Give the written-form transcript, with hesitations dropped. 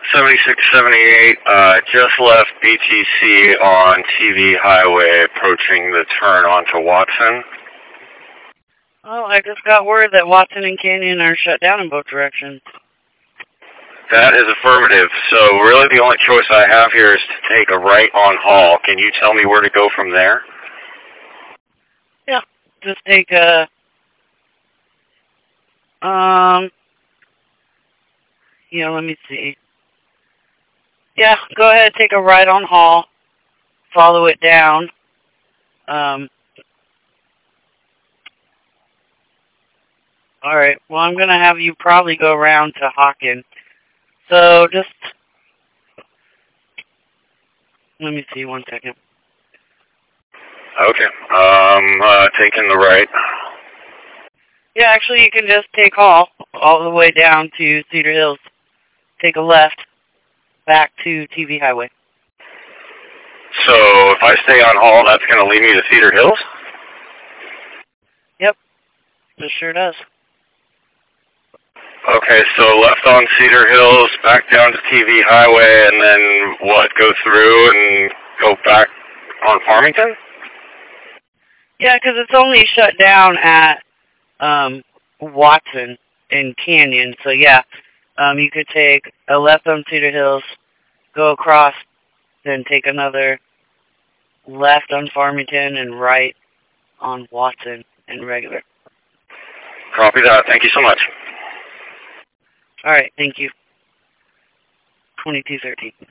7678, just left BTC on TV Highway approaching the turn onto Watson. Oh, I just got word that Watson and Canyon are shut down in both directions. That is affirmative. So really the only choice I have here is to take a right on Hall. Can you tell me where to go from there? Yeah, just take a... Yeah, let me see. Yeah, go ahead, take a right on Hall. Follow it down. Alright, well, I'm going to have you probably go around to Hawkins. So, just... Let me see, 1 second. Okay, taking the right. Yeah, actually, you can just take Hall all the way down to Cedar Hills. Take a left back to TV Highway. So if I stay on Hall, that's going to lead me to Cedar Hills? Yep, it sure does. Okay, so left on Cedar Hills, back down to TV Highway, and then what, go through and go back on Farmington? Yeah, because it's only shut down at Watson and Canyon. So yeah, you could take a left on Cedar Hills, go across, then take another left on Farmington and right on Watson and regular. Copy that. Thank you so much. All right, thank you. 2213.